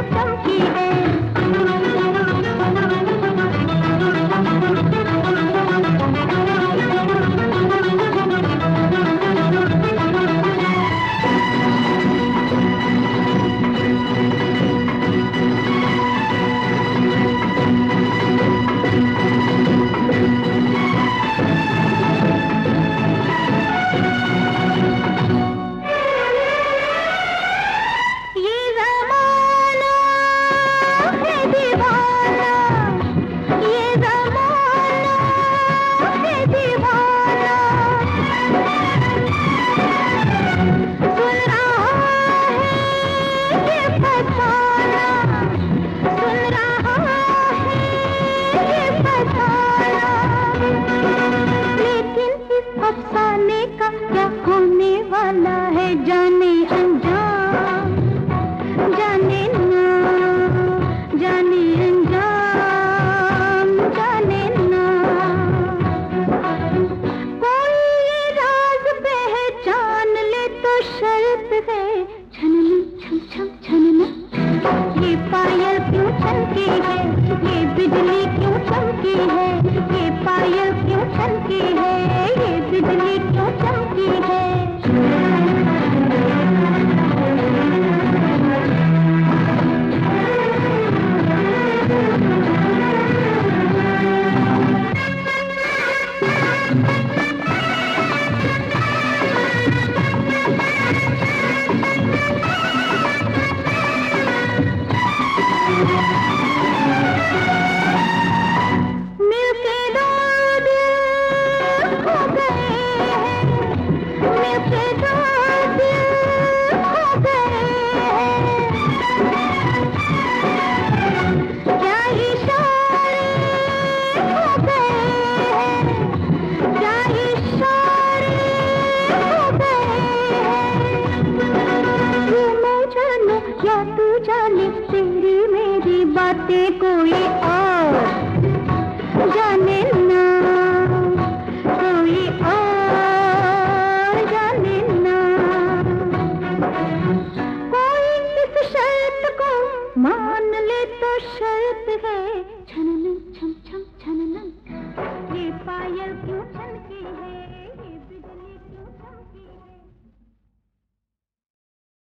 चमकी है। अफसाने का क्या होने वाला है जाने अनजान, जाने ना, जाने अनजान, जाने ना। कोई ये राज पहचान ले तो शर्त है छनना, छम छम छनना। ये पायल क्यों छनकी है, ये बिजली क्यों चमकी है, ये पायल क्यों छनकी है, ये बिजली क्यों चमकी है। क्या तू जाने तेरी मेरी बातें कोई और जाने ना, कोई और जाने ना। कोई इस शर्त को मान ले तो शर्त है छनन छम